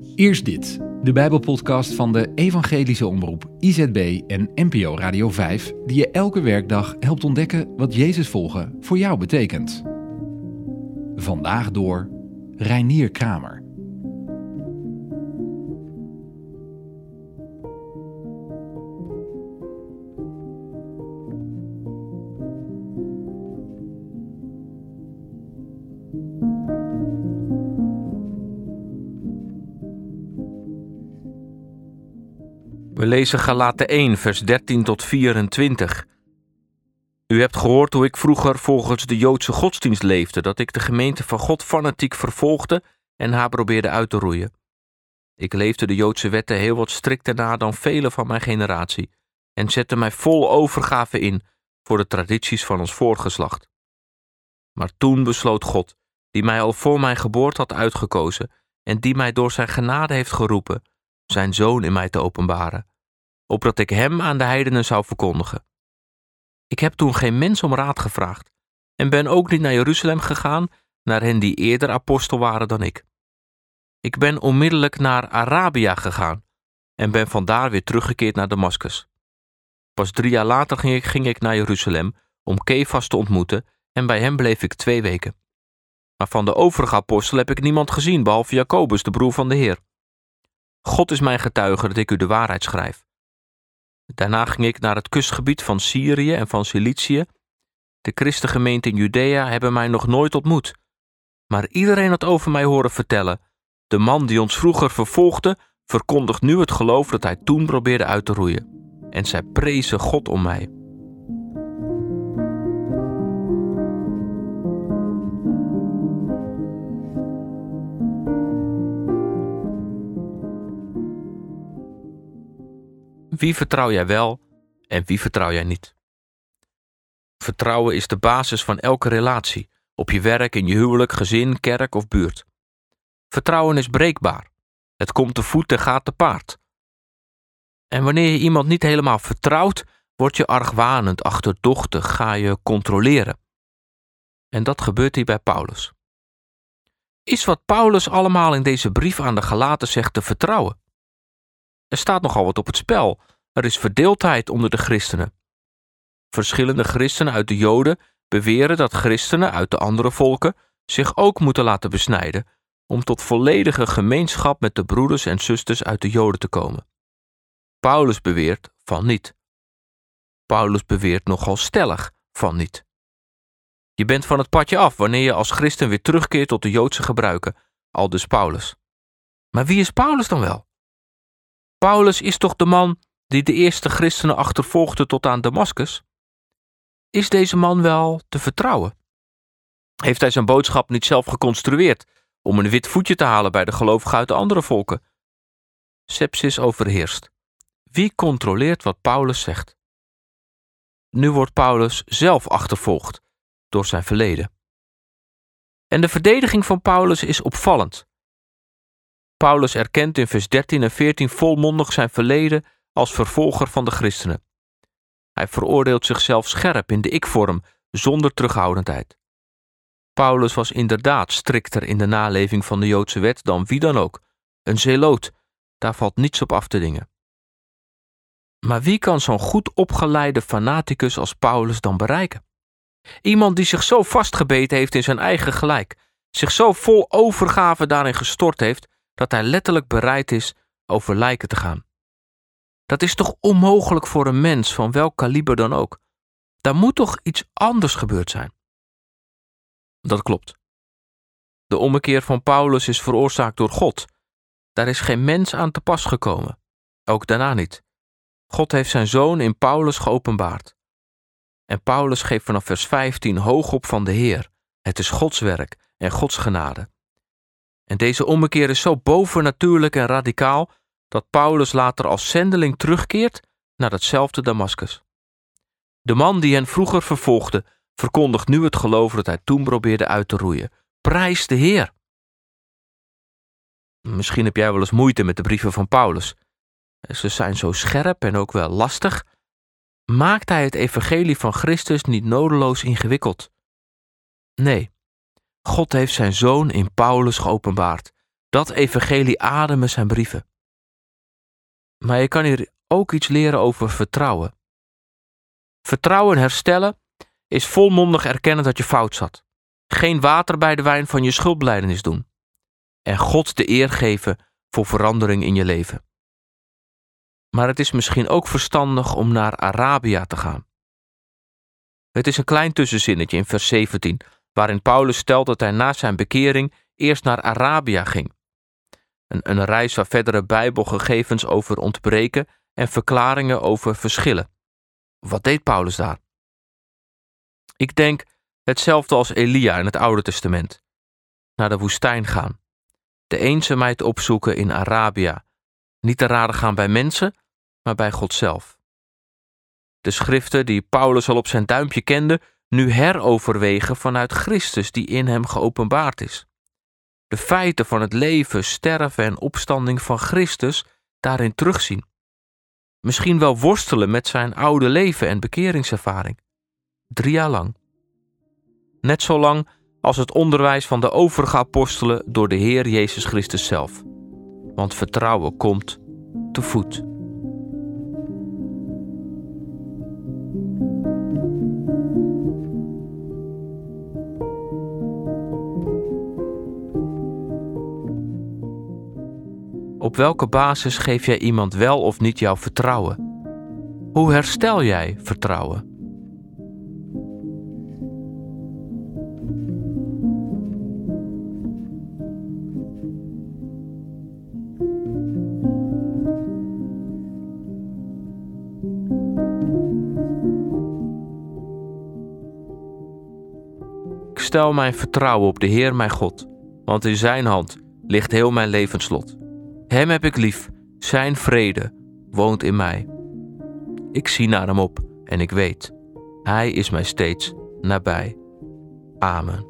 Eerst dit, de Bijbelpodcast van de Evangelische Omroep IZB en NPO Radio 5, die je elke werkdag helpt ontdekken wat Jezus volgen voor jou betekent. Vandaag door Reinier Kramer. We lezen Galaten 1, vers 13 tot 24. U hebt gehoord hoe ik vroeger volgens de Joodse godsdienst leefde, dat ik de gemeente van God fanatiek vervolgde en haar probeerde uit te roeien. Ik leefde de Joodse wetten heel wat strikter na dan velen van mijn generatie en zette mij vol overgave in voor de tradities van ons voorgeslacht. Maar toen besloot God, die mij al voor mijn geboorte had uitgekozen en die mij door zijn genade heeft geroepen, zijn zoon in mij te openbaren, opdat ik hem aan de heidenen zou verkondigen. Ik heb toen geen mens om raad gevraagd en ben ook niet naar Jeruzalem gegaan, naar hen die eerder apostel waren dan ik. Ik ben onmiddellijk naar Arabia gegaan en ben vandaar weer teruggekeerd naar Damascus. Pas 3 jaar later ging ik naar Jeruzalem om Kefas te ontmoeten en bij hem bleef ik 2 weken. Maar van de overige apostelen heb ik niemand gezien, behalve Jacobus, de broer van de Heer. God is mijn getuige dat ik u de waarheid schrijf. Daarna ging ik naar het kustgebied van Syrië en van Cilicië. De christengemeenten in Judea hebben mij nog nooit ontmoet. Maar iedereen had over mij horen vertellen. De man die ons vroeger vervolgde, verkondigt nu het geloof dat hij toen probeerde uit te roeien. En zij prezen God om mij. Wie vertrouw jij wel en wie vertrouw jij niet? Vertrouwen is de basis van elke relatie, op je werk, in je huwelijk, gezin, kerk of buurt. Vertrouwen is breekbaar. Het komt te voet en gaat te paard. En wanneer je iemand niet helemaal vertrouwt, word je argwanend, achterdochtig, ga je controleren. En dat gebeurt hier bij Paulus. Is wat Paulus allemaal in deze brief aan de Galaten zegt te vertrouwen? Er staat nogal wat op het spel. Er is verdeeldheid onder de christenen. Verschillende christenen uit de Joden beweren dat christenen uit de andere volken zich ook moeten laten besnijden om tot volledige gemeenschap met de broeders en zusters uit de Joden te komen. Paulus beweert van niet. Paulus beweert nogal stellig van niet. Je bent van het padje af wanneer je als christen weer terugkeert tot de Joodse gebruiken, aldus Paulus. Maar wie is Paulus dan wel? Paulus is toch de man die de eerste christenen achtervolgde tot aan Damascus? Is deze man wel te vertrouwen? Heeft hij zijn boodschap niet zelf geconstrueerd om een wit voetje te halen bij de gelovigen uit de andere volken? Sepsis overheerst. Wie controleert wat Paulus zegt? Nu wordt Paulus zelf achtervolgd door zijn verleden. En de verdediging van Paulus is opvallend. Paulus erkent in vers 13 en 14 volmondig zijn verleden als vervolger van de christenen. Hij veroordeelt zichzelf scherp in de ik-vorm, zonder terughoudendheid. Paulus was inderdaad strikter in de naleving van de Joodse wet dan wie dan ook. Een zeloot, daar valt niets op af te dingen. Maar wie kan zo'n goed opgeleide fanaticus als Paulus dan bereiken? Iemand die zich zo vastgebeten heeft in zijn eigen gelijk, zich zo vol overgave daarin gestort heeft, dat hij letterlijk bereid is over lijken te gaan. Dat is toch onmogelijk voor een mens van welk kaliber dan ook. Daar moet toch iets anders gebeurd zijn? Dat klopt. De ommekeer van Paulus is veroorzaakt door God. Daar is geen mens aan te pas gekomen. Ook daarna niet. God heeft zijn zoon in Paulus geopenbaard. En Paulus geeft vanaf vers 15 hoog op van de Heer. Het is Gods werk en Gods genade. En deze ommekeer is zo bovennatuurlijk en radicaal dat Paulus later als zendeling terugkeert naar datzelfde Damascus. De man die hen vroeger vervolgde, verkondigt nu het geloof dat hij toen probeerde uit te roeien. Prijs de Heer! Misschien heb jij wel eens moeite met de brieven van Paulus. Ze zijn zo scherp en ook wel lastig. Maakt hij het evangelie van Christus niet nodeloos ingewikkeld? Nee, God heeft zijn zoon in Paulus geopenbaard. Dat evangelie ademen zijn brieven. Maar je kan hier ook iets leren over vertrouwen. Vertrouwen herstellen is volmondig erkennen dat je fout zat. Geen water bij de wijn van je schuldbelijdenis doen. En God de eer geven voor verandering in je leven. Maar het is misschien ook verstandig om naar Arabia te gaan. Het is een klein tussenzinnetje in vers 17, waarin Paulus stelt dat hij na zijn bekering eerst naar Arabia ging. Een reis waar verdere bijbelgegevens over ontbreken en verklaringen over verschillen. Wat deed Paulus daar? Ik denk hetzelfde als Elia in het Oude Testament. Naar de woestijn gaan. De eenzaamheid opzoeken in Arabia. Niet te raden gaan bij mensen, maar bij God zelf. De schriften die Paulus al op zijn duimpje kende, nu heroverwegen vanuit Christus die in hem geopenbaard is. De feiten van het leven, sterven en opstanding van Christus daarin terugzien. Misschien wel worstelen met zijn oude leven en bekeringservaring. 3 jaar lang. Net zo lang als het onderwijs van de overige apostelen door de Heer Jezus Christus zelf. Want vertrouwen komt te voet. Op welke basis geef jij iemand wel of niet jouw vertrouwen? Hoe herstel jij vertrouwen? Ik stel mijn vertrouwen op de Heer mijn God, want in zijn hand ligt heel mijn levenslot. Hem heb ik lief, zijn vrede woont in mij. Ik zie naar hem op en ik weet, hij is mij steeds nabij. Amen.